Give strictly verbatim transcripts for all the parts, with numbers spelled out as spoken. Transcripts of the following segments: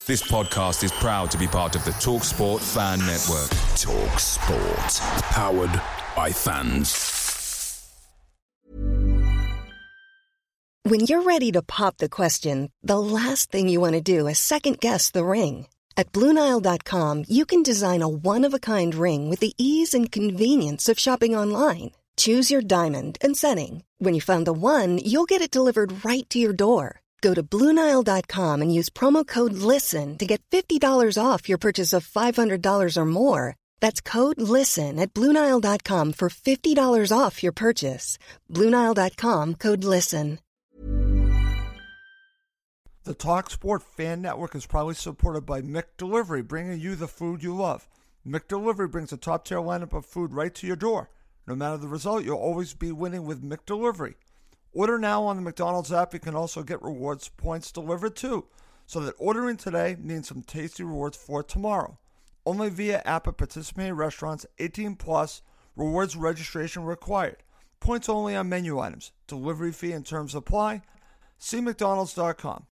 This podcast is proud to be part of the TalkSport Fan Network. TalkSport. Powered by fans. When you're ready to pop the question, the last thing you want to do is second-guess the ring. At Blue Nile dot com, you can design a one-of-a-kind ring with the ease and convenience of shopping online. Choose your diamond and setting. When you find the one, you'll get it delivered right to your door. Go to Blue Nile dot com and use promo code LISTEN to get fifty dollars off your purchase of five hundred dollars or more. That's code LISTEN at Blue Nile dot com for fifty dollars off your purchase. Blue Nile dot com, code LISTEN. The TalkSport Fan Network is proudly supported by McDelivery, bringing you the food you love. McDelivery brings a top-tier lineup of food right to your door. No matter the result, you'll always be winning with McDelivery. Order now on the McDonald's app. You can also get rewards points delivered too, so that ordering today means some tasty rewards for tomorrow. Only via app at participating restaurants. eighteen plus. Rewards registration required. Points only on menu items. Delivery fee and terms apply. See mcdonalds dot com.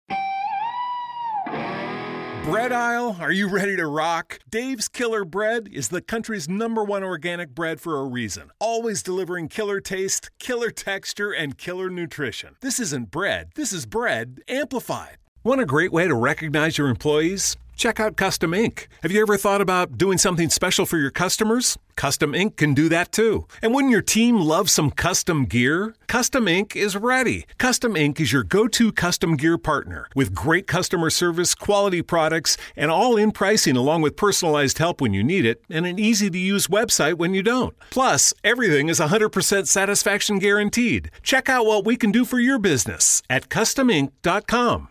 Bread aisle, are you ready to rock? Dave's Killer Bread is the country's number one organic bread for a reason. Always delivering killer taste, killer texture, and killer nutrition. This isn't bread, this is bread amplified. Want a great way to recognize your employees? Check out Custom Ink. Have you ever thought about doing something special for your customers? Custom Ink can do that too. And wouldn't your team love some custom gear? Custom Ink is ready. Custom Ink is your go-to custom gear partner with great customer service, quality products, and all-in pricing along with personalized help when you need it and an easy-to-use website when you don't. Plus, everything is one hundred percent satisfaction guaranteed. Check out what we can do for your business at custom ink dot com.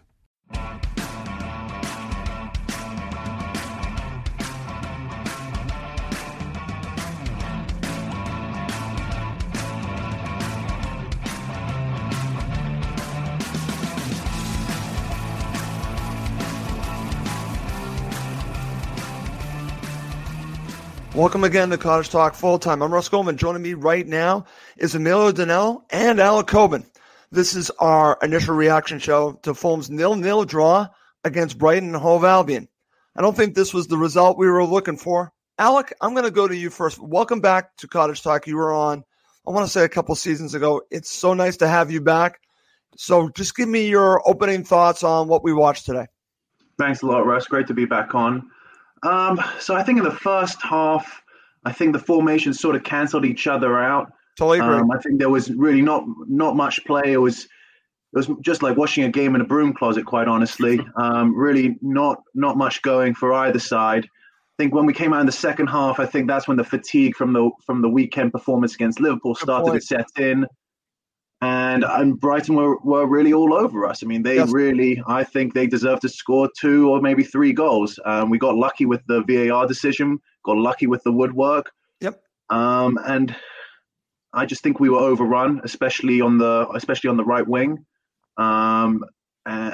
Welcome again to Cottage Talk Full Time. I'm Russ Goldman. Joining me right now is Emilio Danello and Alec Coben. This is our initial reaction show to Fulham's nil nil draw against Brighton and Hove Albion. I don't think this was the result we were looking for. Alec, I'm going to go to you first. Welcome back to Cottage Talk. You were on, I want to say, a couple seasons ago. It's so nice to have you back. So just give me your opening thoughts on what we watched today. Thanks a lot, Russ. Great to be back on. Um, so I think in the first half, I think the formations sort of canceled each other out. Totally agree. Um, I think there was really not not much play. It was it was just like watching a game in a broom closet, quite honestly. Um, really not not much going for either side. I think when we came out in the second half, I think that's when the fatigue from the from the weekend performance against Liverpool started to set in. And, and Brighton were, were really all over us. I mean, they yes. really, I think they deserved to score two or maybe three goals. Um, we got lucky with the V A R decision, got lucky with the woodwork. Yep. Um, and I just think we were overrun, especially on the especially on the right wing. Um, uh,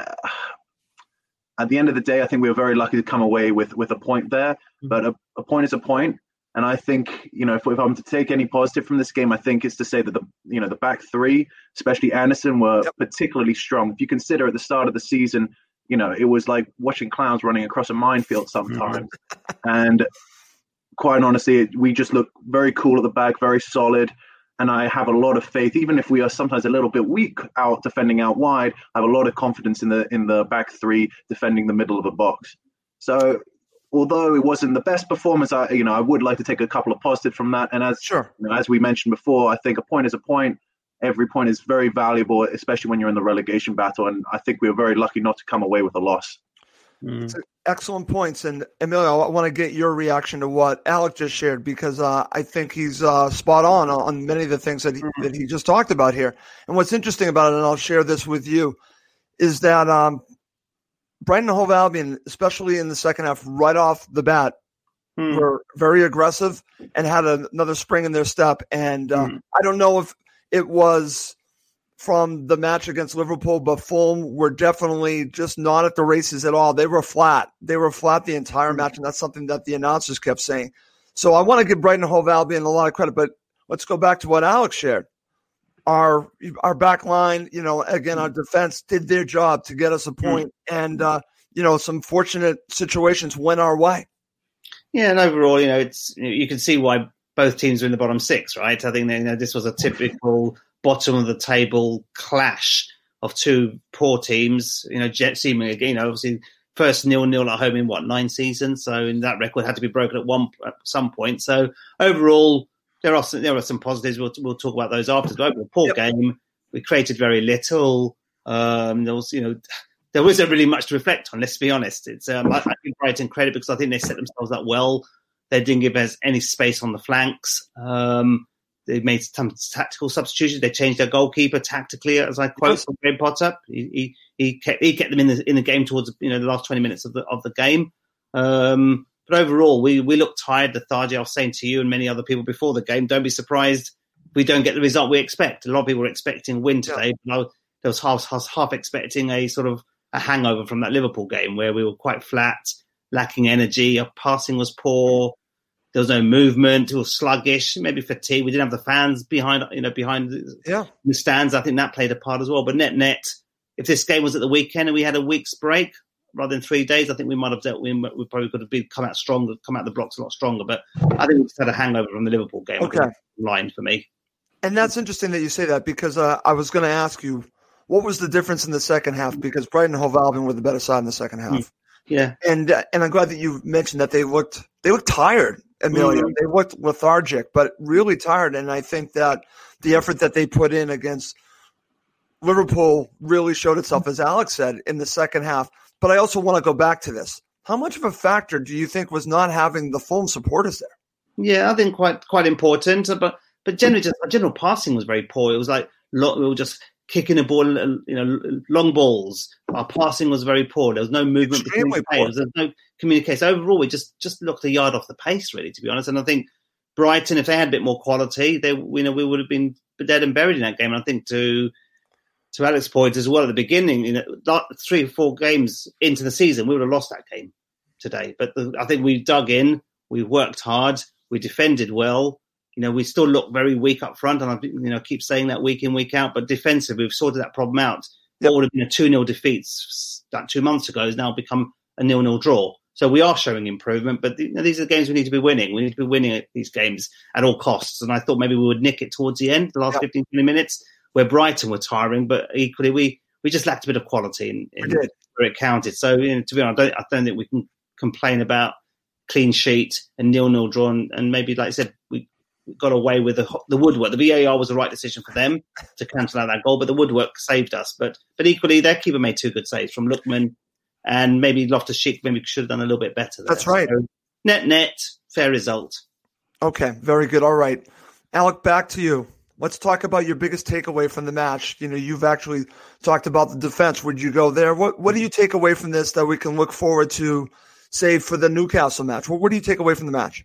at the end of the day, I think we were very lucky to come away with, with a point there. Mm-hmm. But a, a point is a point. And I think, you know, if, if I'm to take any positive from this game, I think it's to say that the, you know, the back three, especially Anderson, were yep. particularly strong. If you consider at the start of the season, you know, it was like watching clowns running across a minefield sometimes. And quite honestly, we just look very cool at the back, very solid. And I have a lot of faith, even if we are sometimes a little bit weak out defending out wide, I have a lot of confidence in the in the back three defending the middle of the box. So although it wasn't the best performance, I you know I would like to take a couple of positives from that. And as sure. you know, as we mentioned before, I think a point is a point. Every point is very valuable, especially when you're in the relegation battle. And I think we were very lucky not to come away with a loss. Mm. Excellent points. And Emilio, I want to get your reaction to what Alec just shared, because uh, I think he's uh, spot on on many of the things that he, mm-hmm. that he just talked about here. And what's interesting about it, and I'll share this with you, is that um, Brighton and Hove Albion, especially in the second half, right off the bat, mm. were very aggressive and had a, another spring in their step. And uh, mm. I don't know if it was from the match against Liverpool, but Fulham were definitely just not at the races at all. They were flat. They were flat the entire match, and that's something that the announcers kept saying. So I want to give Brighton and Hove Albion a lot of credit, but let's go back to what Alex shared. Our our back line, you know, again, our defense did their job to get us a point. And, uh, you know, some fortunate situations went our way. Yeah, and overall, you know, it's you can see why both teams are in the bottom six, right? I think that, you know, this was a typical bottom of the table clash of two poor teams. You know, Jet seemingly, you know, obviously first nil-nil at home in what nine seasons, so in that record had to be broken at one at some point. So overall, there are some, there are some positives. We'll we'll talk about those after. But overall, poor yep. game. We created very little. Um, there was, you know. There wasn't really much to reflect on, let's be honest. It's um, I, I give Brighton credit because I think they set themselves up well. They didn't give us any space on the flanks. Um, they made some tactical substitutions. They changed their goalkeeper tactically, as I quote from Graham Potter. He, he he kept he kept them in the in the game towards you know the last twenty minutes of the of the game. Um, but overall, we we looked tired, lethargic. I was saying to you and many other people before the game, don't be surprised if we don't get the result we expect. A lot of people were expecting a win today, yeah. but I, there was half, half half expecting a sort of a hangover from that Liverpool game where we were quite flat, lacking energy. Our passing was poor. There was no movement. It was sluggish, maybe fatigue. We didn't have the fans behind, you know, behind yeah. the stands. I think that played a part as well. But net, net, if this game was at the weekend and we had a week's break rather than three days, I think we might have dealt. We, we probably could have been come out stronger, come out the blocks a lot stronger. But I think we just had a hangover from the Liverpool game. Okay, line for me. And that's interesting that you say that because uh, I was going to ask you, what was the difference in the second half? Because Brighton and Hove Albion were the better side in the second half. Yeah, and uh, and I'm glad that you mentioned that they looked they looked tired, Emilio. Mm-hmm. They looked lethargic, but really tired. And I think that the effort that they put in against Liverpool really showed itself, as Alex said, in the second half. But I also want to go back to this. How much of a factor do you think was not having the Fulham supporters there? Yeah, I think quite quite important. But but generally, just general passing was very poor. It was like we were just kicking a ball, you know, long balls. Our passing was very poor. There was no movement between players. There was no communication. Overall, we just, just looked a yard off the pace, really, to be honest. And I think Brighton, if they had a bit more quality, they, you know, we would have been dead and buried in that game. And I think to to Alex's point as well at the beginning, you know, three or four games into the season, we would have lost that game today. But the, I think we dug in, we worked hard, we defended well. You know, we still look very weak up front, and I you know keep saying that week in, week out. But defensive, we've sorted that problem out. Yep. What would have been a two nil defeat that two months ago has now become a nil nil draw. So we are showing improvement, but you know, these are the games we need to be winning. We need to be winning these games at all costs. And I thought maybe we would nick it towards the end, the last yep. fifteen, twenty minutes, where Brighton were tiring, but equally we, we just lacked a bit of quality in, in where it counted. So you know, to be honest, I don't, I don't think we can complain about clean sheet and nil nil draw. And maybe, like I said, we got away with the, the woodwork. The V A R was the right decision for them to cancel out that goal, but the woodwork saved us. But but equally, their keeper made two good saves from Lookman, and maybe Loftus-Cheek maybe should have done a little bit better there. That's right. So, net, net, fair result. Okay, very good. All right. Alec, back to you. Let's talk about your biggest takeaway from the match. You know, you've actually talked about the defense. Would you go there? What What do you take away from this that we can look forward to, say, for the Newcastle match? What, what do you take away from the match?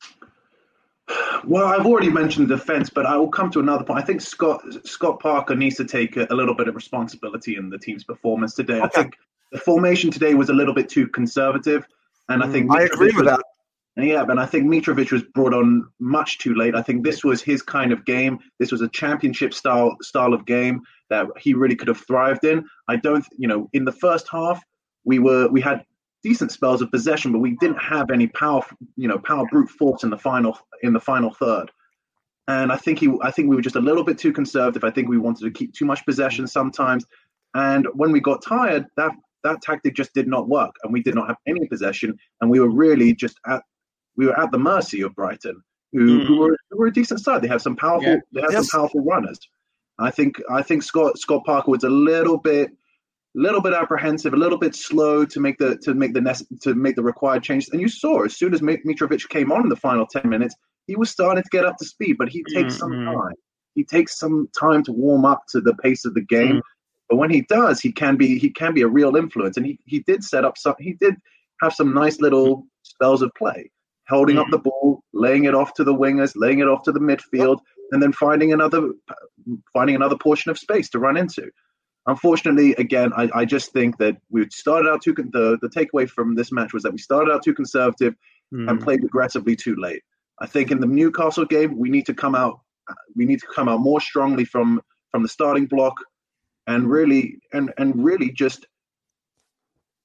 Well, I've already mentioned defense, but I will come to another point. I think Scott Scott Parker needs to take a, a little bit of responsibility in the team's performance today. Okay. I think the formation today was a little bit too conservative, and I think I agree with was, that. Yeah, and I think Mitrovic was brought on much too late. I think this was his kind of game. This was a championship style style of game that he really could have thrived in. I don't, you know, in the first half we were we had decent spells of possession, but we didn't have any power, you know, power brute force in the final in the final third. And I think he, I think we were just a little bit too conservative. I think we wanted to keep too much possession sometimes. And when we got tired, that that tactic just did not work, and we did not have any possession. And we were really just at we were at the mercy of Brighton, who, mm. who were who were a decent side. They have some powerful yeah. they have yes. some powerful runners. I think I think Scott Scott Parker was a little bit. little bit apprehensive, a little bit slow to make the to make the to make the required changes. And you saw as soon as Mitrovic came on in the final ten minutes, he was starting to get up to speed, but he takes mm-hmm. some time. He takes some time to warm up to the pace of the game. Mm. But when he does, he can be he can be a real influence. And he, he did set up some he did have some nice little spells of play, holding mm. up the ball, laying it off to the wingers, laying it off to the midfield, and then finding another finding another portion of space to run into. Unfortunately, again, I, I just think that we started out too. The, the takeaway from this match was that we started out too conservative mm. and played aggressively too late. I think in the Newcastle game, we need to come out. We need to come out more strongly from, from the starting block, and really and and really just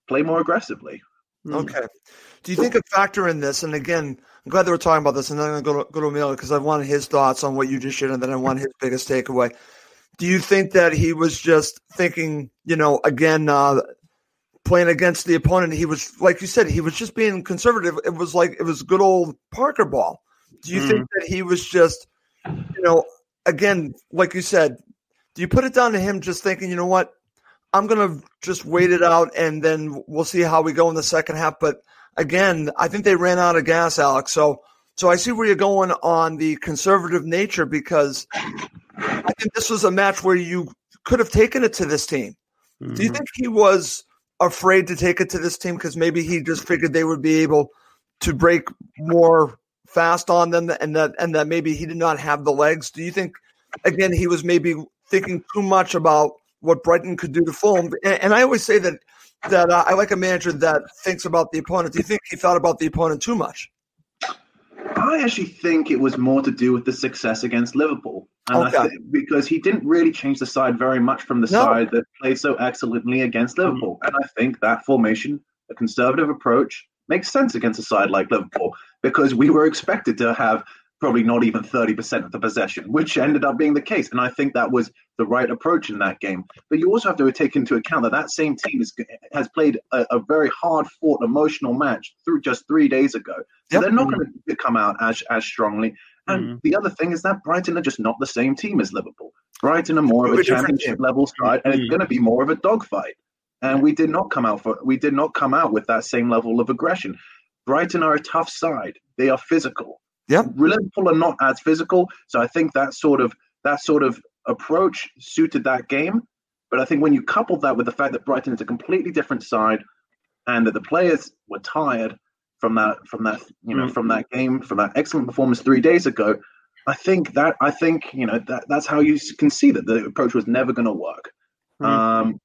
play more aggressively. Okay. Do you think a factor in this, and again, I'm glad that we're talking about this, and then I'm going to go to, go to Emilio because I wanted his thoughts on what you just shared, and then I want his biggest takeaway. Do you think that he was just thinking, you know, again, uh, playing against the opponent, he was, like you said, he was just being conservative. It was like, it was good old Parker ball. Do you mm. think that he was just, you know, again, like you said, do you put it down to him just thinking, you know what, I'm going to just wait it out and then we'll see how we go in the second half. But again, I think they ran out of gas, Alex. So, so I see where you're going on the conservative nature, because I think this was a match where you could have taken it to this team. Mm-hmm. Do you think he was afraid to take it to this team because maybe he just figured they would be able to break more fast on them, and that and that maybe he did not have the legs? Do you think, again, he was maybe thinking too much about what Brighton could do to Fulham? And, and I always say that that uh, I like a manager that thinks about the opponent. Do you think he thought about the opponent too much? I actually think it was more to do with the success against Liverpool. And okay. I th- because he didn't really change the side very much from the no. side that played so excellently against Liverpool. Mm-hmm. And I think that formation, a conservative approach, makes sense against a side like Liverpool, because we were expected to have probably not even thirty percent of the possession, which ended up being the case. And I think that was the right approach in that game. But you also have to take into account that that same team is, has played a, a very hard-fought, emotional match through just three days ago. So yep. they're not going to come out as as strongly. And mm-hmm. the other thing is that Brighton are just not the same team as Liverpool. Brighton are more of a championship-level side, and mm-hmm. it's going to be more of a dogfight. And we did not come out for we did not come out with that same level of aggression. Brighton are a tough side. They are physical. Yep. Liverpool are not as physical, so I think that sort of that sort of approach suited that game. But I think when you couple that with the fact that Brighton is a completely different side, and that the players were tired from that from that you know mm-hmm. from that game, from that excellent performance three days ago, I think that I think you know that that's how you can see that the approach was never going to work. Mm-hmm. Um,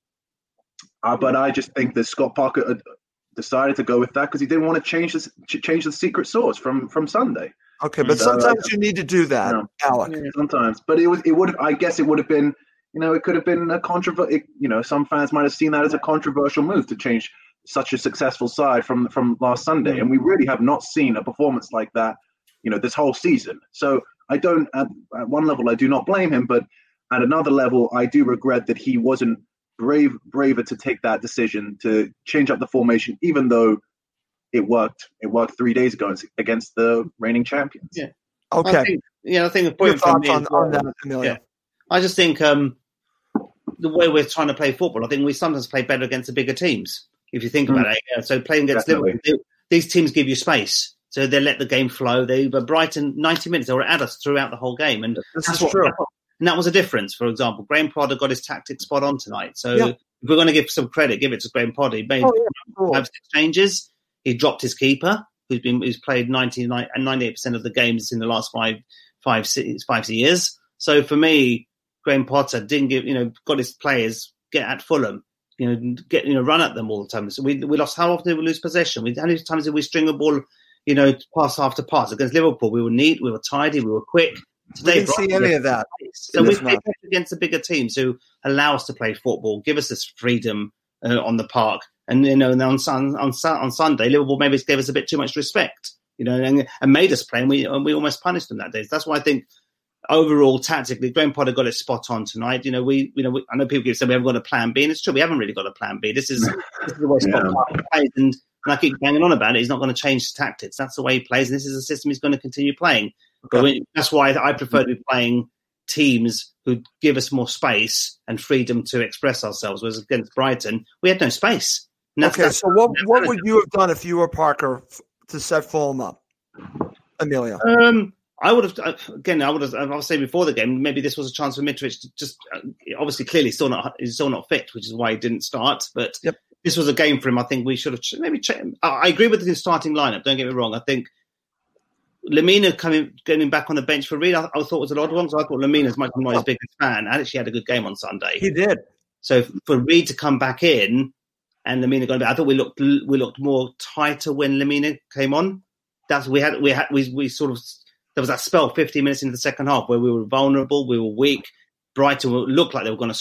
uh, but I just think that Scott Parker uh, decided to go with that because he didn't want to change the change the secret sauce from from Sunday. Okay, but so, sometimes you need to do that, you know, Alec. Yeah, sometimes, but it was it would I guess it would have been you know it could have been a controversial. You know, some fans might have seen that as a controversial move to change such a successful side from from last Sunday, and we really have not seen a performance like that, you know, this whole season. So I don't at, at one level I do not blame him, but at another level I do regret that he wasn't brave braver to take that decision to change up the formation, even though it worked. It worked three days ago against the reigning champions. Yeah. Okay. I think, yeah, I think the point for me on, is, well, on that, Amelia. Yeah. I just think um, the way we're trying to play football, I think we sometimes play better against the bigger teams. If you think mm. about it, yeah. So playing against Definitely. Liverpool, they, these teams give you space, so they let the game flow. They, but Brighton, ninety minutes, they were at us throughout the whole game, and this that's is what, true. And that was a difference. For example, Graham Potter got his tactics spot on tonight. So yeah. if we're going to give some credit, give it to Graham Potter. He made oh, yeah. cool. five, six changes. He dropped his keeper, who's been who's played ninety-nine and ninety-eight percent of the games in the last five, five, six, five years. So for me, Graham Potter didn't give you know got his players get at Fulham, you know, get you know run at them all the time. So we we lost. How often did we lose possession? We, how many times did we string a ball, you know, pass after pass against Liverpool? We were neat, we were tidy, we were quick. Today, we didn't see any of that. So we play against the bigger teams who allow us to play football, give us this freedom uh, on the park. And, you know, and on, on, on, on Sunday, Liverpool maybe gave us a bit too much respect, you know, and, and made us play, and we, and we almost punished them that day. That's why I think overall, tactically, Graham Potter got it spot on tonight. You know, we, you know, we, I know people keep saying we haven't got a plan B, and it's true, we haven't really got a plan B. This is, this is the way Scott yeah. Parker plays, and, and I keep banging on about it. He's not going to change his tactics. That's the way he plays, and this is a system he's going to continue playing. Okay. But we, that's why I prefer to be playing teams who give us more space and freedom to express ourselves. Whereas against Brighton, we had no space. That's, okay, that's, so what what would you have done if you were Parker to set Fulham up, Amelia? Um, I would have again. I would have. I was saying before the game, maybe this was a chance for Mitrovic to just uh, obviously clearly still not he's still not fit, which is why he didn't start. But yep. this was a game for him. I think we should have maybe. Checked. I agree with the starting lineup. Don't get me wrong. I think Lemina coming getting back on the bench for Reed, I, I thought was an odd one. So I thought Lemina's much not his biggest fan. I actually had a good game on Sunday. He did. So for Reed to come back in. And Lemina going back. I thought we looked we looked more tighter when Lemina came on. That's we had we had we we sort of there was that spell fifteen minutes into the second half where we were vulnerable, we were weak. Brighton looked like they were going to score.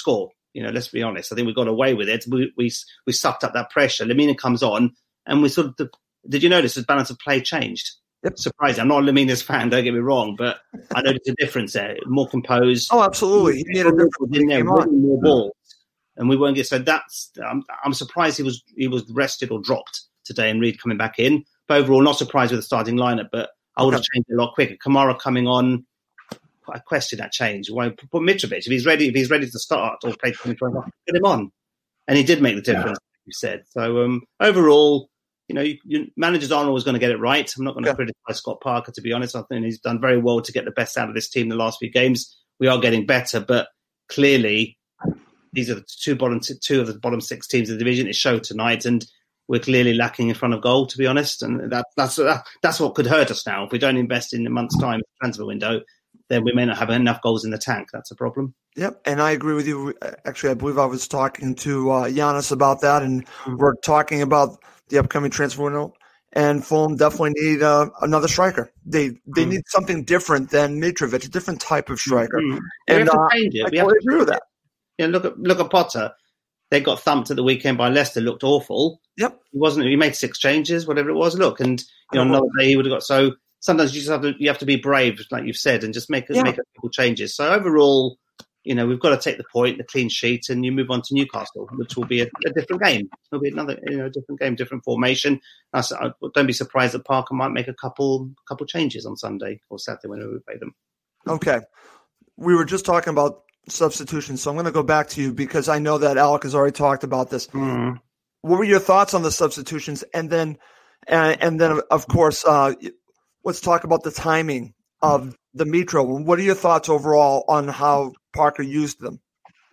You know, let's be honest. I think we got away with it. We we we sucked up that pressure. Lemina comes on, and we sort of. Did you notice the balance of play changed? Yep. Surprising. I'm not a Lemina's fan. Don't get me wrong, but I noticed a difference there. More composed. Oh, absolutely. He made a difference. In there, winning more balls, and we won't get. So that's. I'm, I'm surprised he was he was rested or dropped today, and Reed coming back in. But overall, not surprised with the starting lineup. But I would have changed it a lot quicker. Kamara coming on. I question that change. Why put Mitrovic if he's ready? If he's ready to start or play twenty-five, get him on, and he did make the difference. Yeah. Like you said. So um, overall, you know, you, you, managers aren't always going to get it right. I'm not going to yeah. criticize Scott Parker, to be honest. I think he's done very well to get the best out of this team the last few games. We are getting better, but clearly these are the two bottom two of the bottom six teams of the division. It showed tonight, and we're clearly lacking in front of goal, to be honest. And that, that's that, that's what could hurt us now if we don't invest in a month's time in the transfer window. Then we may not have enough goals in the tank. That's a problem. Yep, and I agree with you. Actually, I believe I was talking to uh, Giannis about that, and mm-hmm. we're talking about the upcoming transfer window. And Fulham definitely need uh, another striker. They they mm-hmm. need something different than Mitrovic, a different type of striker. Mm-hmm. And uh, I totally agree with that. Yeah, look at look at Potter. They got thumped at the weekend by Leicester. Looked awful. Yep, he wasn't. He made six changes, whatever it was. Look, and you know, another day he would have got so. Sometimes you just have to you have to be brave, like you've said, and just make yeah. make a couple changes. So overall, you know, we've got to take the point, the clean sheet, and you move on to Newcastle, which will be a, a different game. It'll be another, you know, different game, different formation. I, I, don't be surprised that Parker might make a couple couple changes on Sunday or Saturday whenever we play them. Okay, we were just talking about substitutions, so I'm going to go back to you because I know that Alec has already talked about this. Mm. What were your thoughts on the substitutions, and then, and, and then of course. Uh, Let's talk about the timing of the Mitro. What are your thoughts overall on how Parker used them?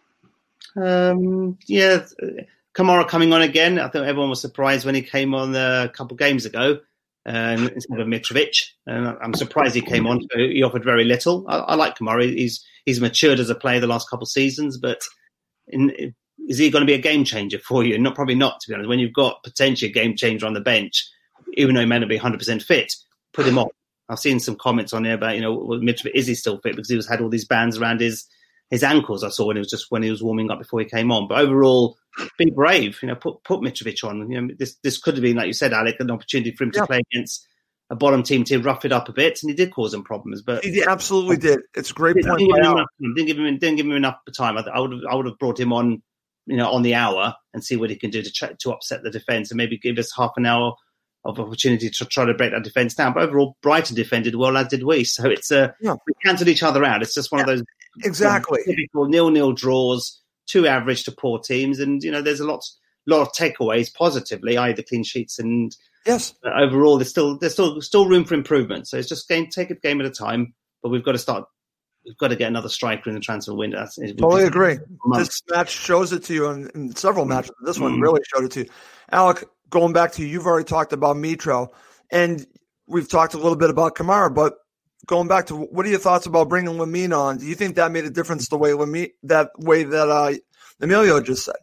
Um, yeah, Kamara coming on again. I think everyone was surprised when he came on a couple of games ago um, instead of Mitrovic. And I'm surprised he came on. He offered very little. I, I like Kamara. He's he's matured as a player the last couple of seasons, but in, is he going to be a game changer for you? Not probably not, to be honest. When you've got potentially a game changer on the bench, even though he may not be one hundred percent fit, put him on. I've seen some comments on there about, you know, well, Mitrovic, is he still fit? Because he was had all these bands around his his ankles. I saw when it was just when he was warming up before he came on. But overall, be brave. You know, put put Mitrovic on. You know, this this could have been, like you said, Alec, an opportunity for him to yeah. play against a bottom team to rough it up a bit, and he did cause them problems. But he absolutely did. It's a great didn't point. Give him enough, didn't give him didn't give him enough time. I, I would have I would have brought him on, you know, on the hour and see what he can do to ch- to upset the defence and maybe give us half an hour of opportunity to try to break that defence down. But overall, Brighton defended well, as did we. So it's uh, yeah. we cancelled each other out. It's just one yeah, of those exactly you know, typical nil-nil draws, two average to poor teams, and you know there's a lot, lot of takeaways positively, either clean sheets and yes. Uh, overall, there's still there's still still room for improvement. So it's just game take a game at a time. But we've got to start. We've got to get another striker in the transfer window. That's, totally agree. This match shows it to you, and, and several matches. This one mm. really showed it to you, Alec. Going back to you, you've already talked about Mitro, and we've talked a little bit about Kamara, but going back to what are your thoughts about bringing Lemina on? Do you think that made a difference the way Lemina, that way that uh, Emilio just said?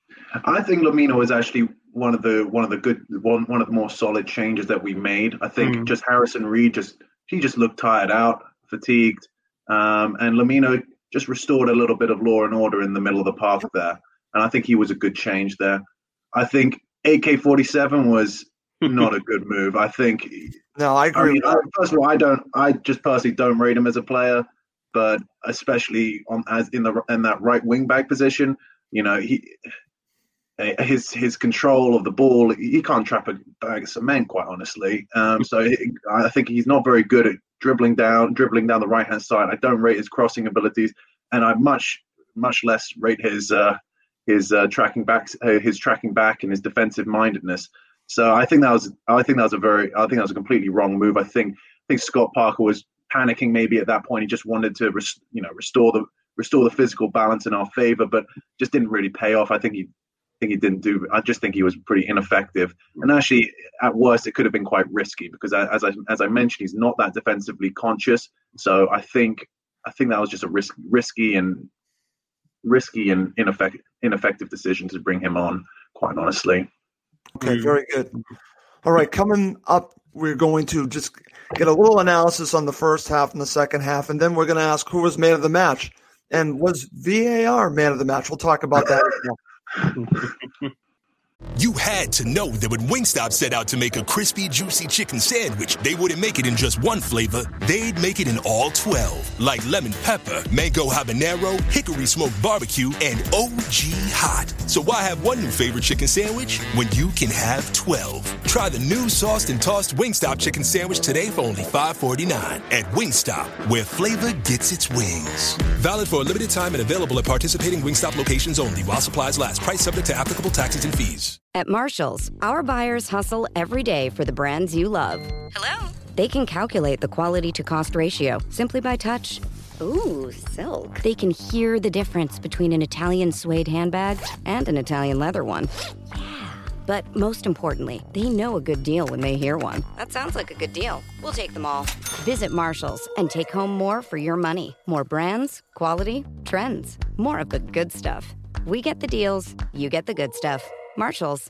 I think Lemina was actually one of the one of the good one one of the more solid changes that we made. I think mm. just Harrison Reed just he just looked tired out, fatigued, um, and Lemina just restored a little bit of law and order in the middle of the park there, and I think he was a good change there. I think A K forty-seven was not a good move. I think. No, I agree. I mean, I, first of all, I don't. I just personally don't rate him as a player, but especially on as in the in that right wing back position, you know, he his his control of the ball, he can't trap a bag of cement, quite honestly. Um, so he, I think he's not very good at dribbling down, dribbling down the right hand side. I don't rate his crossing abilities, and I much much less rate his. Uh, his uh, tracking back, uh, his tracking back, and his defensive mindedness. So I think that was, I think that was a very, I think that was a completely wrong move. I think, I think Scott Parker was panicking maybe at that point. He just wanted to, res, you know, restore the restore the physical balance in our favor, but just didn't really pay off. I think he, I think he didn't do. I just think he was pretty ineffective. And actually, at worst, it could have been quite risky because, as I as I mentioned, he's not that defensively conscious. So I think, I think that was just a risk, risky and. risky and ineffective, ineffective decision to bring him on, quite honestly. Okay, very good. All right, coming up, we're going to just get a little analysis on the first half and the second half, and then we're going to ask who was man of the match. And was V A R man of the match? We'll talk about that. You had to know that when Wingstop set out to make a crispy, juicy chicken sandwich, they wouldn't make it in just one flavor. They'd make it in all twelve. Like lemon pepper, mango habanero, hickory smoked barbecue, and O G hot. So why have one new favorite chicken sandwich when you can have twelve? Try the new sauced and tossed Wingstop chicken sandwich today for only five forty-nine at Wingstop, where flavor gets its wings. Valid for a limited time and available at participating Wingstop locations only while supplies last. Price subject to applicable taxes and fees. At Marshall's, our buyers hustle every day for the brands you love. Hello? They can calculate the quality-to-cost ratio simply by touch. Ooh, silk. They can hear the difference between an Italian suede handbag and an Italian leather one. Yeah. But most importantly, they know a good deal when they hear one. That sounds like a good deal. We'll take them all. Visit Marshall's and take home more for your money. More brands, quality, trends. More of the good stuff. We get the deals, you get the good stuff. Marshall's.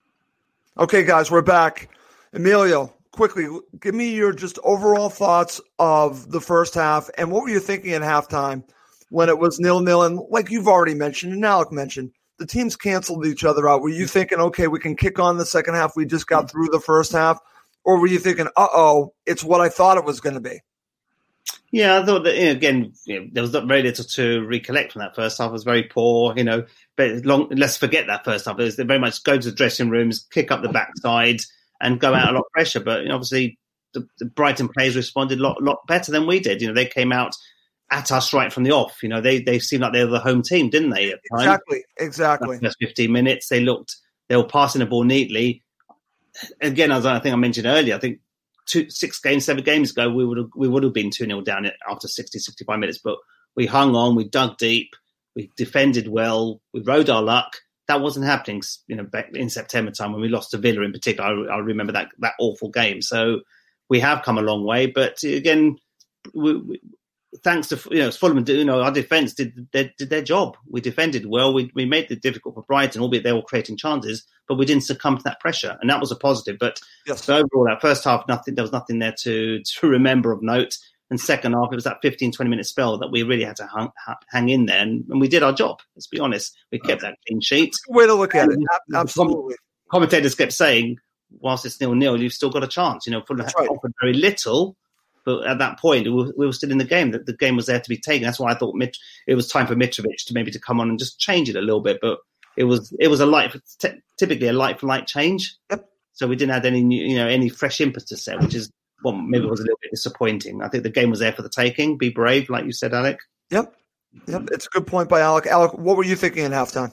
Okay, guys, we're back. Emilio, quickly, give me your just overall thoughts of the first half, and what were you thinking at halftime when it was nil-nil? And like you've already mentioned, and Alec mentioned, the teams canceled each other out. Were you thinking, okay, we can kick on the second half, we just got through the first half? Or were you thinking, uh-oh, it's what I thought it was going to be? Yeah, I thought that, you know, again, you know, there was not very little to recollect from that first half. It was very poor, you know, but long, let's forget that first half. It was very much go to the dressing rooms, kick up the backside and go out a lot of pressure. But you know, obviously the, the Brighton players responded a lot, lot better than we did. You know, they came out at us right from the off. You know, they, they seemed like they were the home team, didn't they? At times? Exactly, exactly. The first fifteen minutes, they looked, they were passing the ball neatly. Again, as I think I mentioned earlier, I think Two, six games, seven games ago, we would have we would have been two nil down after sixty, sixty-five minutes. But we hung on, we dug deep, we defended well, we rode our luck. That wasn't happening, you know, back in September time when we lost to Villa in particular. I, I remember that that awful game. So we have come a long way. But again, we, we, thanks to you know Fulham, you know our defence did their, did their job. We defended well. We we made it difficult for Brighton, albeit they were creating chances, but we didn't succumb to that pressure, and that was a positive. But yes. So overall, that first half, nothing there was nothing there to to remember of note. And second half, it was that fifteen, twenty minute spell that we really had to hang, hang in there, and, and we did our job. Let's be honest, we kept that clean sheet. Way to look at it. Absolutely. Commentators kept saying, whilst it's nil nil, you've still got a chance. You know, Fulham right. offered very little. But at that point, we were still in the game. The, the game was there to be taken. That's why I thought Mit- it was time for Mitrovic to maybe to come on and just change it a little bit. But it was it was a light, t- typically a light for light change. Yep. So we didn't have any new, you know any fresh impetus there, which is well maybe was a little bit disappointing. I think the game was there for the taking. Be brave, like you said, Alec. Yep. Yep. It's a good point by Alec. Alec, what were you thinking at halftime?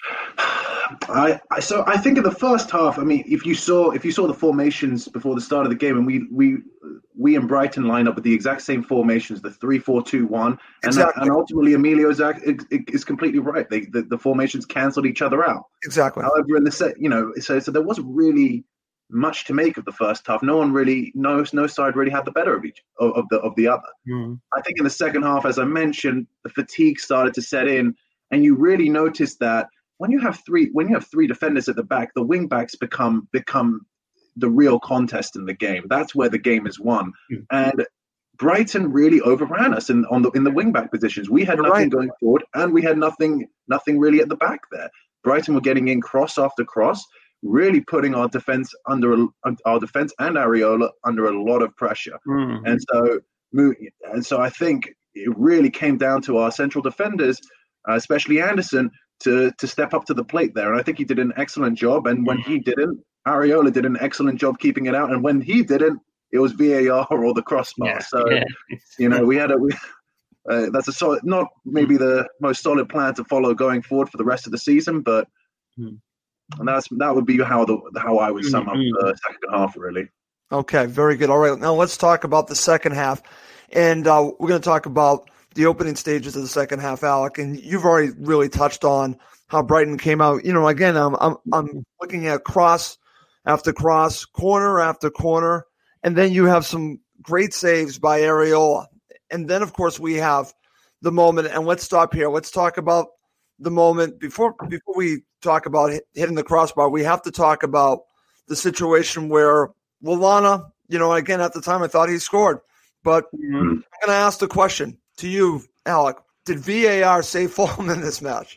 I, I so I think in the first half, I mean, if you saw if you saw the formations before the start of the game, and we we we and Brighton lined up with the exact same formations, the three four two one, and exactly. and ultimately Emilio is, is completely right. They, the the formations cancelled each other out. Exactly. However, in the set, you know, so so there wasn't really much to make of the first half. No one really, no no side really had the better of each of, of the of the other. Mm. I think in the second half, as I mentioned, the fatigue started to set in, and you really noticed that. When you have three, when you have three defenders at the back, the wing backs become become the real contest in the game. That's where the game is won. Mm. And Brighton really overran us in on the in the wing back positions. We had You're nothing right. going forward, and we had nothing nothing really at the back there. Brighton were getting in cross after cross, really putting our defense under a, our defense and Areola under a lot of pressure. Mm. And so, and so I think it really came down to our central defenders, uh, especially Anderson, to to step up to the plate there. And I think he did an excellent job. And when he didn't, Areola did an excellent job keeping it out. And when he didn't, it was V A R or the crossbar. Yeah, so, yeah. you know, we had a, we, uh, that's a solid, not maybe the most solid plan to follow going forward for the rest of the season, but mm. and that's, that would be how the, how I would sum up the second half, really. Okay, very good. All right, now let's talk about the second half. And uh, we're going to talk about the opening stages of the second half, Alec, and you've already really touched on how Brighton came out. You know, again, I'm I'm, I'm looking at cross after cross, corner after corner, and then you have some great saves by Areola. And then, of course, we have the moment, and let's stop here. Let's talk about the moment. Before before we talk about hit, hitting the crossbar, we have to talk about the situation where Lallana, you know, again, at the time I thought he scored. But mm-hmm. I'm going to ask the question to you, Alec. Did V A R save Fulham in this match?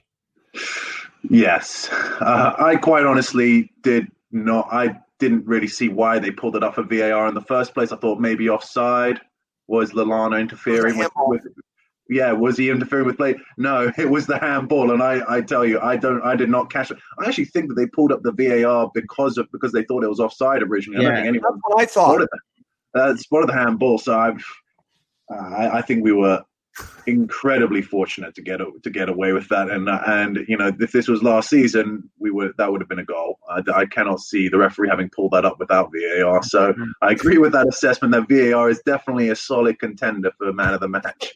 Yes. Uh, I quite honestly did not. I didn't really see why they pulled it up for V A R in the first place. I thought maybe offside. Was Lallana interfering with, with? Yeah, was he interfering with play? No, it was the handball, and I, I tell you, I don't, I did not catch it. I actually think that they pulled up the V A R because of because they thought it was offside originally. Yeah, I don't think anyone that's what I thought. Spotted, uh, spotted the handball, so I've, uh, I, I think we were incredibly fortunate to get to get away with that. And uh, and you know, if this was last season, we would that would have been a goal. I, I cannot see the referee having pulled that up without V A R. So mm-hmm. I agree with that assessment that V A R is definitely a solid contender for man of the match.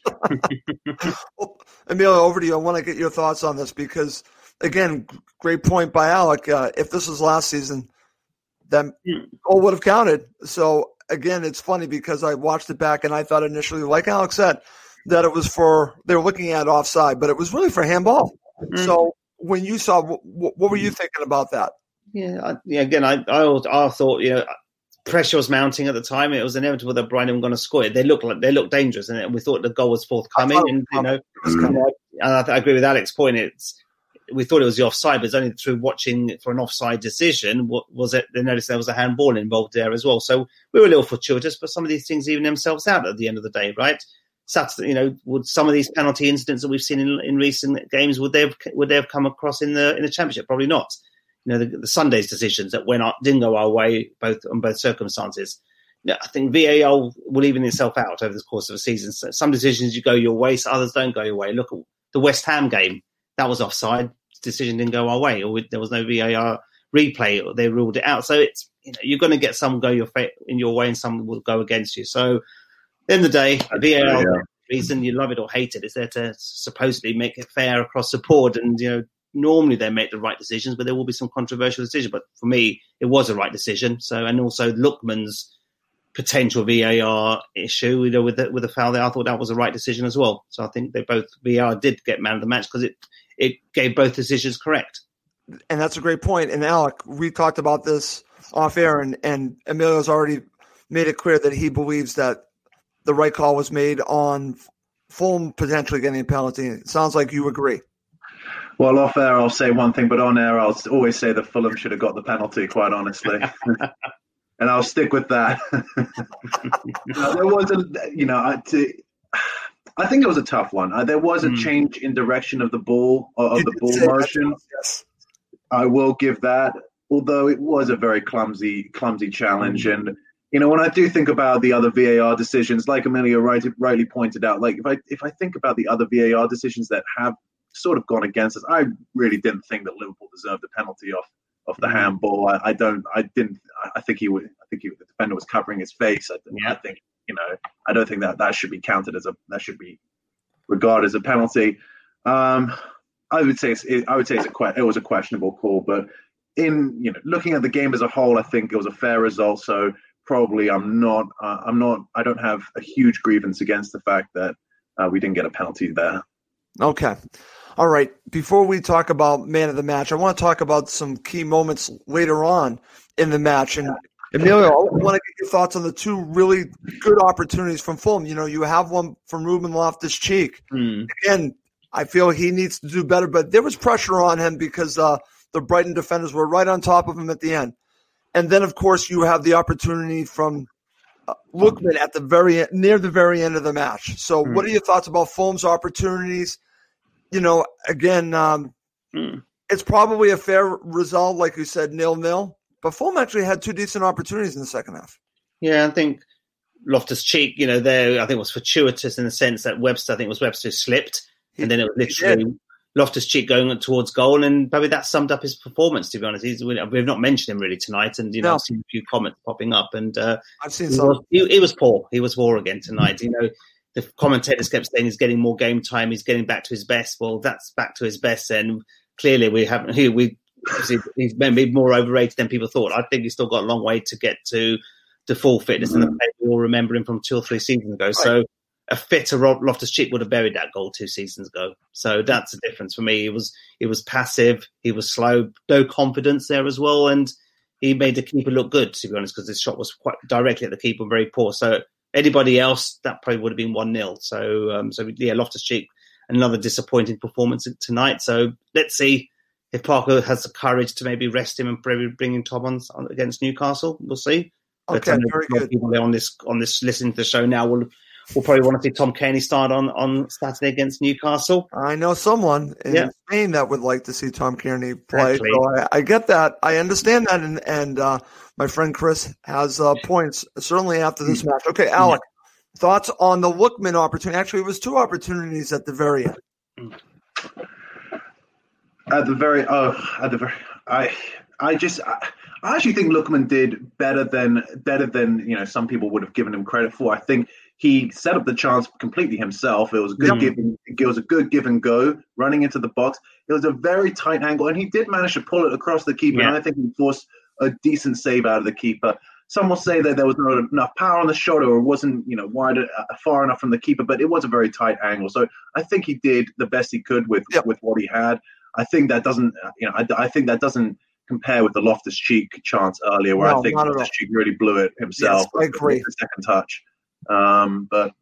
Well, Emilio, over to you. I want to get your thoughts on this because, again, great point by Alec. Uh, if this was last season, then goal would have counted. So again, it's funny because I watched it back and I thought initially, like Alex said, that it was for, they were looking at offside, but it was really for handball. Mm-hmm. So when you saw, what, what were you thinking about that? Yeah, I, yeah. Again, I, I, I thought, you know, pressure was mounting at the time. It was inevitable that Brighton were going to score it. They looked like they looked dangerous, and we thought the goal was forthcoming. And you know, mm-hmm. and I, I agree with Alex's point. It's we thought it was the offside, but it's only through watching for an offside decision was it. They noticed there was a handball involved there as well. So we were a little fortuitous, but some of these things even themselves out at the end of the day, right? Saturday, you know, would some of these penalty incidents that we've seen in, in recent games would they have would they have come across in the in the Championship? Probably not. You know, the, the Sunday's decisions that went up, didn't go our way, both on both circumstances. You know, I think V A R will even itself out over the course of a season. So some decisions you go your way, so others don't go your way. Look at the West Ham game; that was offside. Decision didn't go our way, or there was no V A R replay, or they ruled it out. So it's you know you're going to get some go your in your way, and some will go against you. So. At the end of the day, V A R, yeah. reason you love it or hate it, is there to supposedly make it fair across the board. And, you know, normally they make the right decisions, but there will be some controversial decisions. But for me, it was a right decision. So, and also Lookman's potential V A R issue, you know, with the, with the foul there, I thought that was a right decision as well. So I think they both, V A R did get man of the match because it, it gave both decisions correct. And that's a great point. And Alec, we talked about this off air, and, and Emilio's already made it clear that he believes that the right call was made on Fulham potentially getting a penalty. It sounds like you agree. Well, off air, I'll say one thing, but on air, I'll always say that Fulham should have got the penalty, quite honestly. And I'll stick with that. no, there was a, you know, I, to, I think it was a tough one. Uh, there was a mm. change in direction of the ball, uh, of you the ball motion. Yes. I will give that, although it was a very clumsy, clumsy challenge. Mm. And, you know, when I do think about the other V A R decisions, like Emilio right, rightly pointed out, like if I if I think about the other V A R decisions that have sort of gone against us, I really didn't think that Liverpool deserved a penalty off off the mm-hmm. handball. I, I don't. I didn't. I think he would. I think he, the defender was covering his face. I, yeah. I think you know. I don't think that that should be counted as a. That should be regarded as a penalty. Um, I would say it's, it, I would say it's a it was a questionable call, but in you know looking at the game as a whole, I think it was a fair result. So. Probably I'm not, uh, I'm not, I don't have a huge grievance against the fact that uh, we didn't get a penalty there. Okay. All right. Before we talk about man of the match, I want to talk about some key moments later on in the match. And Emilio, I want to get your thoughts on the two really good opportunities from Fulham. You know, you have one from Ruben Loftus-Cheek. Mm. Again, I feel he needs to do better, but there was pressure on him because uh, the Brighton defenders were right on top of him at the end. And then, of course, you have the opportunity from uh, Lookman at the very near the very end of the match. So, mm. what are your thoughts about Fulham's opportunities? You know, again, um, mm. it's probably a fair result, like you said, nil-nil. But Fulham actually had two decent opportunities in the second half. Yeah, I think Loftus-Cheek, you know, there I think was fortuitous in the sense that Webster, I think it was Webster who slipped, he, and then it was literally Loftus-Cheek going towards goal, and probably that summed up his performance, to be honest. He's, we've not mentioned him really tonight, and, you know, no. I've seen a few comments popping up, and uh, I've seen he some. Was, he, he was poor. He was poor again tonight. You know, the commentators kept saying he's getting more game time, he's getting back to his best. Well, that's back to his best, and clearly we haven't, he, we, he's maybe more overrated than people thought. I think he's still got a long way to get to the full fitness, mm-hmm. and the play we all remember him from two or three seasons ago. Right. So, a fitter Loftus-Cheek would have buried that goal two seasons ago. So that's the difference for me. He was he was passive, he was slow, no confidence there as well, and he made the keeper look good, to be honest, because his shot was quite directly at the keeper, very poor. So anybody else, that probably would have been one nil. So, um, so yeah, Loftus-Cheek another disappointing performance tonight. So let's see if Parker has the courage to maybe rest him and maybe bring in Tom on, on against Newcastle. We'll see. Okay, very good. People on this on this listening to the show now will will probably want to see Tom Cairney start on, on Saturday against Newcastle. I know someone in yeah. Spain that would like to see Tom Cairney play. Exactly. So I, I get that. I understand that, and and uh, my friend Chris has uh, points certainly after this match. Okay, Alec, yeah. thoughts on the Lookman opportunity? Actually, it was two opportunities at the very end. At the very, oh, at the very, I, I just, I, I actually think Lookman did better than, better than you know some people would have given him credit for. I think he set up the chance completely himself. It was a good yep. give, and, it was a good give and go running into the box. It was a very tight angle, and he did manage to pull it across the keeper. Yeah. And I think he forced a decent save out of the keeper. Some will say that there was not enough power on the shot, or it wasn't, you know, wide uh, far enough from the keeper. But it was a very tight angle. So I think he did the best he could with yep. with what he had. I think that doesn't, you know, I, I think that doesn't compare with the Loftus-Cheek chance earlier, where no, I think Loftus-Cheek really blew it himself. Yes, I agree. The second touch, um, but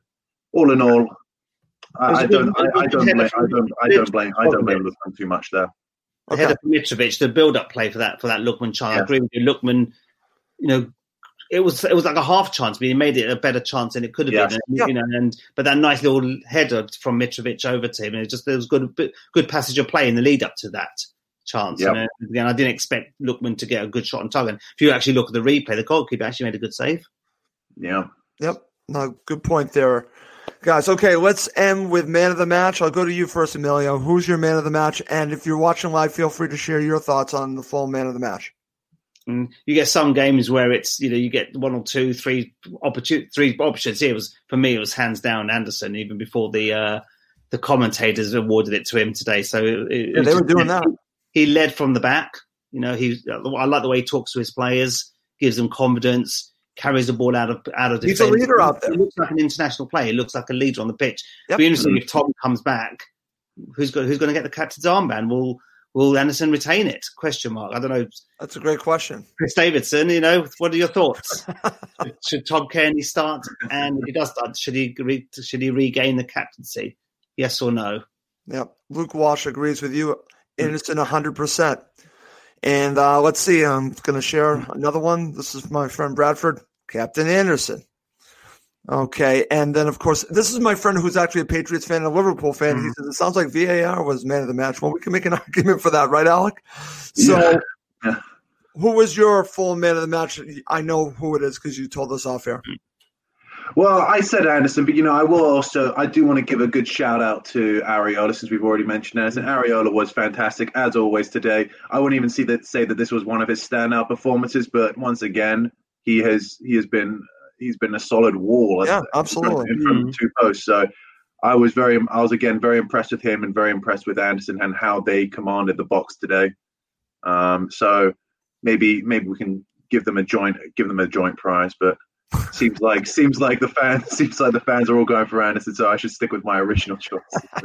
all in all, I, I don't, I, I don't, blame, I don't, I don't blame, I don't blame Lookman too much there. Okay. Ahead of Mitrovic, the build-up play for that for that Lookman chance. Yeah. I agree with you. Lookman, you know, it was it was like a half chance, but he made it a better chance than it could have yes. been. Yeah. You know, and but that nice little header from Mitrovic over to him, and it just there was good good passage of play in the lead up to that chance. Yep. You know? Again, I didn't expect Lookman to get a good shot on target. If you actually look at the replay, the goalkeeper actually made a good save. Yeah. Yep. No, good point there, guys. Okay, let's end with man of the match. I'll go to you first, Emilio. Who's your man of the match? And if you're watching live, feel free to share your thoughts on the full man of the match. And you get some games where it's, you know, you get one or two, three opportun- three options. Here it was, for me, it was hands down Anderson, even before the uh, the commentators awarded it to him today. So it, it yeah, they were doing you know, that. He, he led from the back. You know, he. I like the way he talks to his players, gives them confidence, carries the ball out of out of defense. He's a leader out there. He looks like an international player. He looks like a leader on the pitch. Yep. It'll be interesting if Tom comes back. Who's got, who's going to get the captain's armband? Will Will Anderson retain it? Question mark. I don't know. That's a great question. Chris Davidson, you know, what are your thoughts? should, should Tom Cairney start? And if he does start, should he re, should he regain the captaincy? Yes or no? Yep. Luke Walsh agrees with you. Anderson, one hundred percent. And uh, let's see. I'm going to share another one. This is my friend Bradford, Captain Anderson. Okay, and then, of course, this is my friend who's actually a Patriots fan and a Liverpool fan. Mm-hmm. He says, it sounds like V A R was man of the match. Well, we can make an argument for that, right, Alec? So yeah. Yeah. Who was your full man of the match? I know who it is because you told us off air. Well, I said Anderson, but, you know, I will also – I do want to give a good shout-out to Areola, since we've already mentioned Anderson. Areola was fantastic, as always, today. I wouldn't even see that, say that this was one of his standout performances, but once again, he has he has been – he's been a solid wall. Yeah, absolutely. In front of two posts. So I was very, I was again very impressed with him and very impressed with Anderson and how they commanded the box today. Um, so maybe, maybe we can give them a joint, give them a joint prize. But seems like, seems like the fans, seems like the fans are all going for Anderson. So I should stick with my original choice.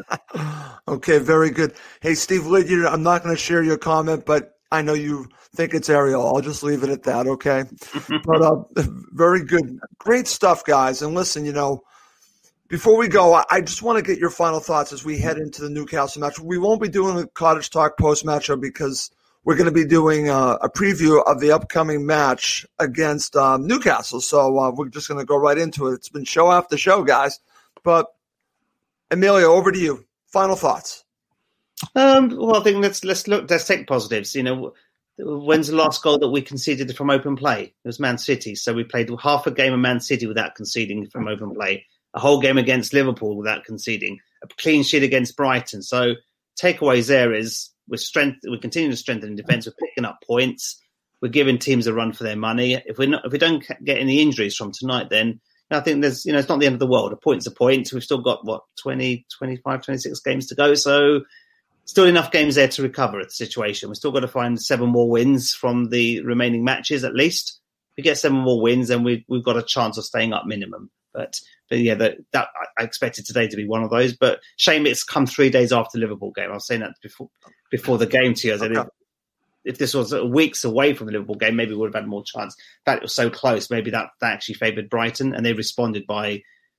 Okay, very good. Hey, Steve Lydiard, I'm not going to share your comment, but I know you think it's Ariel. I'll just leave it at that, okay? But uh, very good. Great stuff, guys. And listen, you know, before we go, I just want to get your final thoughts as we head into the Newcastle match. We won't be doing a Cottage Talk post-matchup because we're going to be doing a, a preview of the upcoming match against um, Newcastle. So uh, we're just going to go right into it. It's been show after show, guys. But, Emilio, over to you. Final thoughts. Um, well, I think let's let's look. Let's take positives. You know, when's the last goal that we conceded from open play? It was Man City. So we played half a game of Man City without conceding from open play. A whole game against Liverpool without conceding. A clean sheet against Brighton. So takeaways there is we're strength. We continue to strengthen defence. We're picking up points. We're giving teams a run for their money. If we if we don't get any injuries from tonight, then I think there's you know it's not the end of the world. A point's a point. We've still got what twenty, twenty-five, twenty-six games to go. So. Still enough games there to recover the situation. We've still got to find seven more wins from the remaining matches at least. If we get seven more wins, then we, we've got a chance of staying up minimum. But, but yeah, that, that I expected today to be one of those. But shame it's come three days after the Liverpool game. I was saying that before before the game to you. I said okay. if, if this was weeks away from the Liverpool game, maybe we would have had more chance. In fact, it was so close. Maybe that, that actually favoured Brighton, and they responded by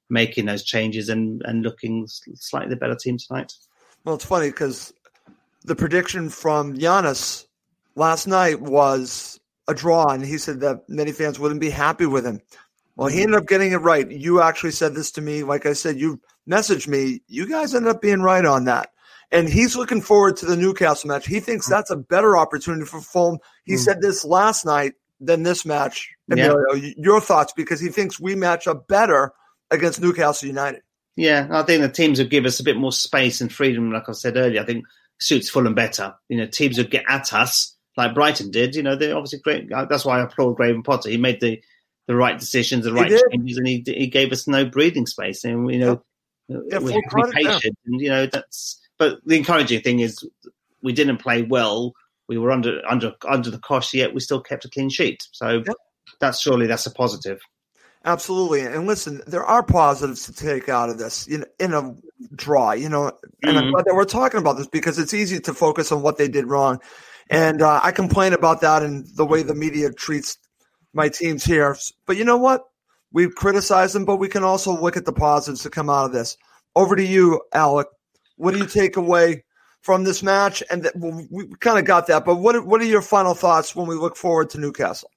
making those changes and, and looking slightly the better team tonight. Well, it's funny because the prediction from Giannis last night was a draw, and he said that many fans wouldn't be happy with him. Well, he ended up getting it right. You actually said this to me. Like I said, you messaged me. You guys ended up being right on that. And he's looking forward to the Newcastle match. He thinks that's a better opportunity for Fulham. He mm. said this last night than this match. Emilio, yeah. Your thoughts, because he thinks we match up better against Newcastle United. Yeah, I think the teams would give us a bit more space and freedom, like I said earlier. I think suits Fulham better. You know, teams would get at us like Brighton did. You know, they're obviously great. That's why I applaud Graham Potter. He made the, the right decisions, the right changes, and he he gave us no breathing space. And, you know, yeah, we have to be patient. And, you know, that's... But the encouraging thing is we didn't play well. We were under under under the cosh, yet we still kept a clean sheet. So yep. that's surely that's a positive. Absolutely. And listen, there are positives to take out of this in, in a draw, you know, and mm-hmm. I'm glad that we're talking about this because it's easy to focus on what they did wrong. And uh, I complain about that and the way the media treats my teams here. But you know what? We criticize them, but we can also look at the positives to come out of this. Over to you, Alec. What do you take away from this match? And that, well, we kind of got that, but what what are your final thoughts when we look forward to Newcastle?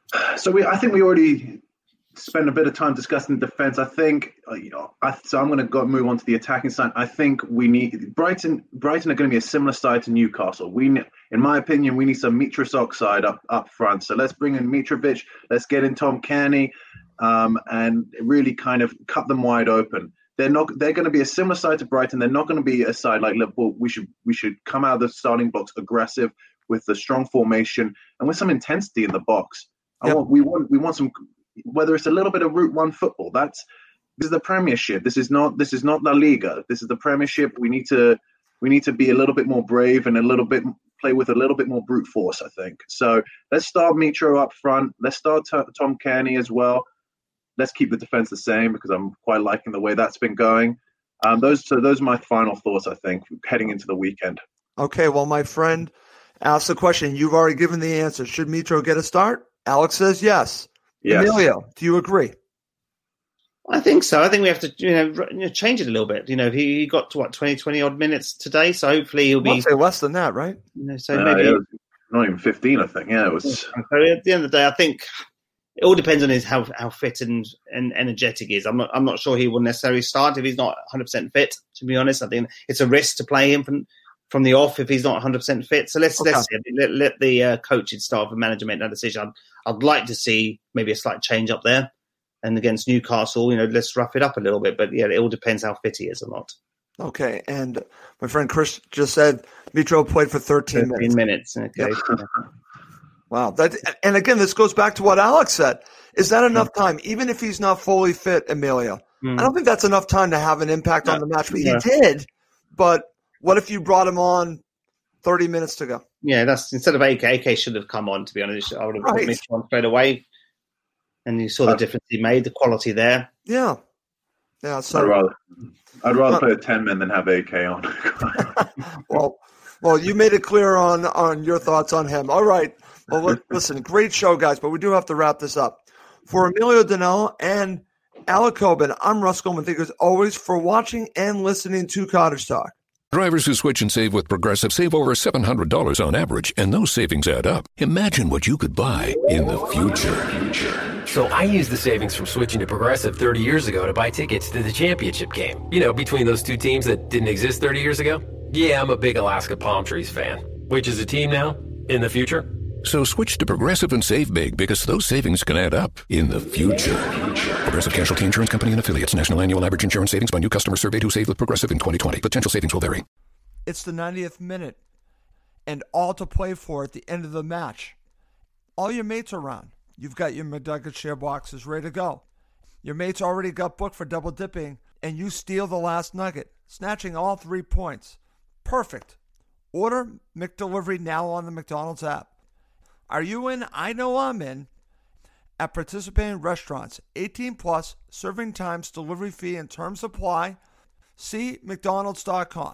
So we, I think we already spent a bit of time discussing the defense. I think, you know, I, so I'm going to go move on to the attacking side. I think we need Brighton. Brighton are going to be a similar side to Newcastle. We, in my opinion, we need some Mitros Oxide up up front. So let's bring in Mitrovic. Let's get in Tom Cairney, um, and really kind of cut them wide open. They're not. They're going to be a similar side to Brighton. They're not going to be a side like Liverpool. We should we should come out of the starting blocks aggressive with a strong formation and with some intensity in the box. I yep. want we want we want some, whether it's a little bit of Route One football. That's this is the Premiership. This is not this is not La Liga. This is the Premiership. We need to we need to be a little bit more brave and a little bit play with a little bit more brute force. I think so. Let's start Mitro up front. Let's start t- Tom Cairney as well. Let's keep the defense the same because I'm quite liking the way that's been going. Um, those so those are my final thoughts, I think, heading into the weekend. Okay, well, my friend asked the question. You've already given the answer. Should Mitro get a start? Alex says yes. Yes. Emilio, do you agree? I think so. I think we have to you know, change it a little bit. You know, he got to, what, twenty, twenty-odd minutes today, so hopefully he'll be... I'd say less than that, right? You know, so uh, maybe... Yeah, not even fifteen, I think. Yeah, it was... So at the end of the day, I think... It all depends on his how how fit and, and energetic he is. I'm not I'm not sure he will necessarily start if he's not one hundred percent fit. To be honest, I think it's a risk to play him from, from the off if he's not one hundred percent fit. So let's okay. let's see. let, let the uh, coaching staff and manager make that decision. I'd, I'd like to see maybe a slight change up there. And against Newcastle, you know, let's rough it up a little bit. But yeah, it all depends how fit he is or not. Okay, and my friend Chris just said Mitro played for thirteen, thirteen minutes. minutes. Okay. Yeah. Wow. That, and again, this goes back to what Alex said. Is that enough time? Even if he's not fully fit, Emilio, mm. I don't think that's enough time to have an impact no. on the match. But yeah. he did. But what if you brought him on thirty minutes to go? Yeah, that's instead of A K, A K should have come on, to be honest. I would have right. put Mitch on straight away. And you saw the difference he made, the quality there. Yeah. Yeah. So I'd rather, I'd rather uh, play a ten-man than have A K on. well, well, you made it clear on, on your thoughts on him. All right. Well, listen, great show, guys, but we do have to wrap this up. For Emilio Danello and Alec Coben, I'm Russ Goldman. Thank you as always for watching and listening to Cottage Talk. Drivers who switch and save with Progressive save over seven hundred dollars on average, and those savings add up. Imagine what you could buy in the future. So I used the savings from switching to Progressive thirty years ago to buy tickets to the championship game. You know, between those two teams that didn't exist thirty years ago. Yeah, I'm a big Alaska Palm Trees fan. Which is a team now in the future. So switch to Progressive and save big because those savings can add up in the future. Progressive Casualty Insurance Company and Affiliates. National annual average insurance savings by new customers surveyed who saved with Progressive in twenty twenty. Potential savings will vary. It's the ninetieth minute and all to play for at the end of the match. All your mates are around. You've got your McNugget share boxes ready to go. Your mates already got booked for double dipping and you steal the last nugget, snatching all three points. Perfect. Order McDelivery now on the McDonald's app. Are you in? I know I'm in. At participating restaurants, eighteen plus, serving times, delivery fee, and terms apply. See mcdonalds dot com.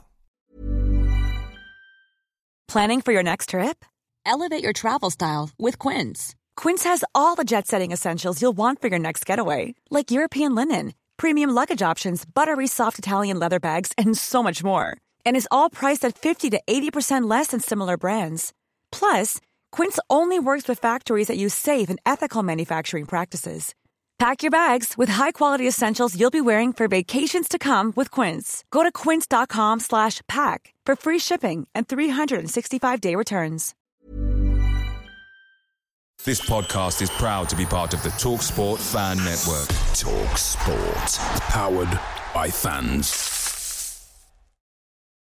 Planning for your next trip? Elevate your travel style with Quince. Quince has all the jet-setting essentials you'll want for your next getaway, like European linen, premium luggage options, buttery soft Italian leather bags, and so much more. And is all priced at fifty to eighty percent less than similar brands. Plus, Quince only works with factories that use safe and ethical manufacturing practices. Pack your bags with high-quality essentials you'll be wearing for vacations to come with Quince. Go to quince.com slash pack for free shipping and three sixty-five day returns. This podcast is proud to be part of the TalkSport Fan Network. TalkSport. Powered by fans.